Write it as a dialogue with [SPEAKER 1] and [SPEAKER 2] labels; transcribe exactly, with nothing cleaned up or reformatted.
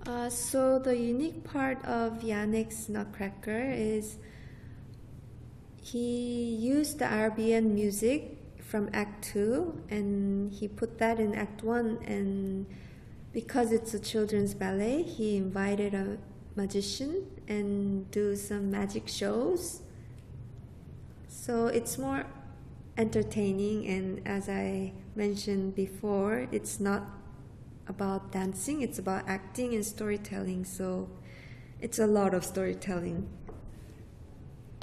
[SPEAKER 1] Uh, so the unique part of Yannick's Nutcracker is he used the Arabian music from Act Two, and he put that in Act One. And because it's a children's ballet, he invited a magician and do some magic shows. So it's more entertaining, and as I mentioned before, it's not about dancing, it's about acting and storytelling. So it's a lot of storytelling.